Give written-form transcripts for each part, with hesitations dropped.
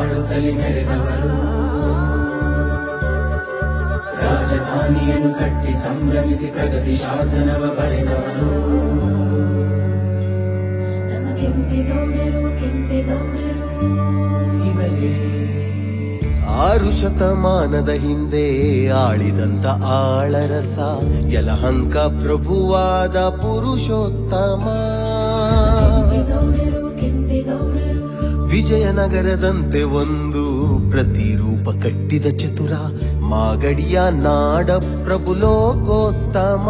ಆಳುತ್ತಲಿ ಮೆರೆದವರು ರಾಜಧಾನಿಯನ್ನು ಕಟ್ಟಿ ಸಂಭ್ರಮಿಸಿ ಪ್ರಗತಿ ಶಾಸನವ ಬರೆದವರು ನಮ್ಮ ಕೆಂಪೇಗೌಡರು ಇವರೇ 6 ಶತಮಾನದ ಹಿಂದೆ ಆಳಿದಂತ ಆಳರಸ ಯಲಹಂಕ ಪ್ರಭುವಾದ ಪುರುಷೋತ್ತಮ ವಿಜಯನಗರದಂತೆ ಒಂದು ಪ್ರತಿರೂಪ ಕಟ್ಟಿದ ಚತುರ ಮಾಗಡಿಯ ನಾಡ ಪ್ರಭು ಲೋಕೋತ್ತಮ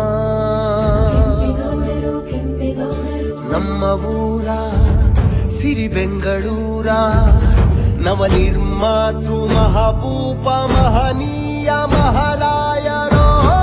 ನಮ್ಮ ಊರ ಸಿರಿ ಬೆಂಗಳೂರ ನವನಿರ್ಮಾತೃ ಮಹಾಭೂಪ ಮಹನೀಯ ಮಹಾರಾಯರೋ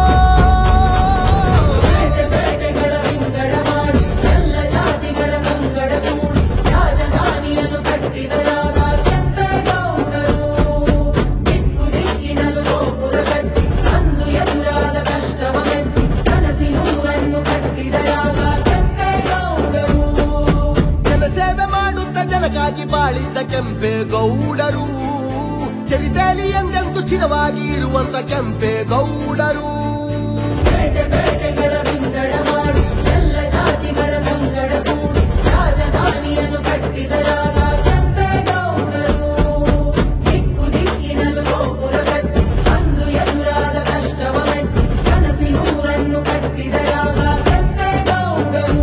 ಬೇಟೆಗಳ ವಿಂಗಡ ಮಾಡಿ ಎಲ್ಲ ಜಾತಿಗಳ ಸಂಗಡ ಕೂಡಿ ರಾಜಧಾನಿಯನ್ನು ಕಟ್ಟಿದರಾಗ ಕೆಂಪೇಗೌಡರು ದಿಕ್ಕು ದಿಕ್ಕಿನಲ್ಲೂ ಗೋಪುರ ಕಟ್ಟಿ ಅಂದು ಎದುರಾದ ಕಷ್ಟವ ಮೆಟ್ಟಿ ಕನಸಿನೂರನ್ನು ಕಟ್ಟಿದರಾಗ ಕೆಂಪೇಗೌಡರು ಜನಸೇವೆ ಮಾಡುತ್ತ ಜನಕ್ಕಾಗಿ ಬಾಳಿದ್ದ ಕೆಂಪೇಗೌಡರು ಚರಿತೆಯಲ್ಲಿ ಎಂದೆಂದು ಚಿರವಾಗಿ ಇರುವಂತ ಕೆಂಪೇಗೌಡರು ಬೇಟೆಗಳ ವಿಂಗಡ ಮಾಡಿ ಎಲ್ಲ ಜಾತಿಗಳ ಸಂಗಡ ಕೂಡಿ ರಾಜಧಾನಿಯನ್ನು ಕಟ್ಟಿದರಾಗ ಕೆಂಪೇಗೌಡರು ದಿಕ್ಕು ದಿಕ್ಕಿನಲ್ಲೂ ಗೋಪುರ ಕಟ್ಟಿ ಅಂದು ಎದುರಾದ ಕಷ್ಟವ ಮೆಟ್ಟಿ ಕನಸಿನೂರನ್ನು ಕಟ್ಟಿದರಾಗ ಕೆಂಪೇಗೌಡರು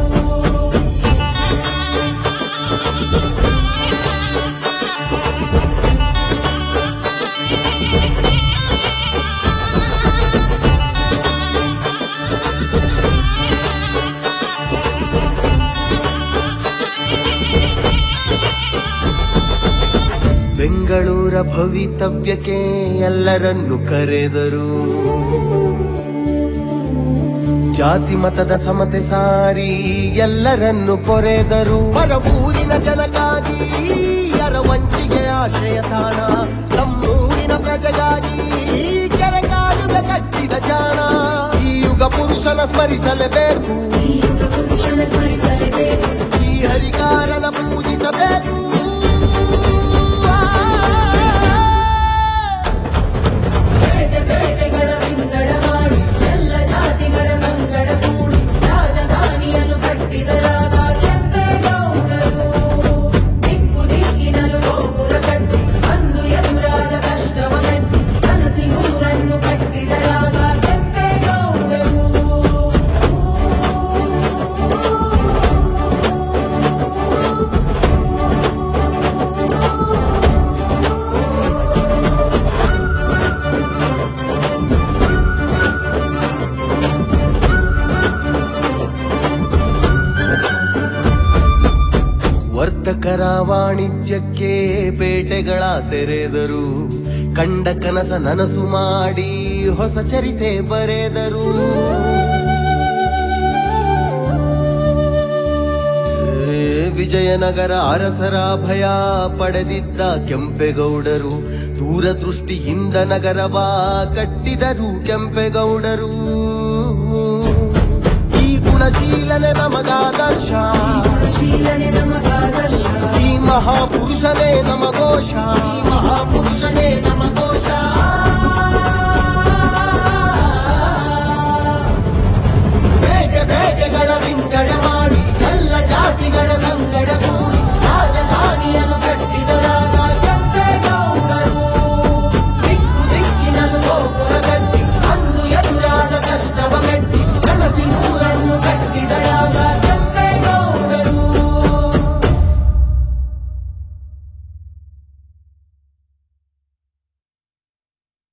ಬೆಂಗಳೂರ ಭವಿತವ್ಯಕ್ಕೆ ಎಲ್ಲರನ್ನು ಕರೆದರು ಜಾತಿ ಮತದ ಸಮತೆ ಸಾರಿ ಎಲ್ಲರನ್ನು ಕೊರೆದರು ಹೊರಬೂರಿನ ಜನಕ್ಕಾಗಿ ಅರವಂಚಿಗೆ ಆಶ್ರಯ ತಾಣ ನಮ್ಮೂರಿನ ಪ್ರಜೆಗಾಗಿ ಕೆರೆಕಾಲುವೆ ಕಟ್ಟಿದ ಜಾಣ ಈ ಯುಗ ಪುರುಷನ ಸ್ಮರಿಸಲೇಬೇಕು ಶ್ರೀ ಹರಿಕಾರನ ಪೂಜಿಸಬೇಕು ಬೇಟೆಗಳ ವಿಂಗಡ ಮಾಡಿ ಎಲ್ಲ ಜಾತಿಗಳ ಸಂಗಡ ಕೂಡಿ ರಾಜಧಾನಿಯನ್ನು ಕಟ್ಟಿದರಾಗ ಕೆಂಪೇಗೌಡರು ದಿಕ್ಕು ದಿಕ್ಕಿನಲ್ಲೂ ಗೋಪುರ ಕಟ್ಟಿ ಅಂದು ಎದುರಾದ ಕಷ್ಟವ ಮೆಟ್ಟಿ ಕನಸಿನೂರನ್ನು ಕಟ್ಟಿದರಾಗ ಕೆಂಪೇಗೌಡರು ವರ್ತಕರ ವಾಣಿಜ್ಯಕ್ಕೆ ಪೇಟೆಗಳ ತೆರೆದರು ಕಂಡ ಕನಸ ನನಸು ಮಾಡಿ ಹೊಸ ಚರಿತೆ ಬರೆದರು ವಿಜಯನಗರ ಅರಸರ ಭಯ ಪಡೆದಿದ್ದ ಕೆಂಪೇಗೌಡರು ದೂರದೃಷ್ಟಿಯಿಂದ ನಗರವ ಕಟ್ಟಿದರು ಕೆಂಪೇಗೌಡರು ಈ ಗುಣಶೀಲನೆ ನಮಗಾದರ್ಶ ಈ ಮಹಾಪುರುಷನೇ ನಮಗೋಷ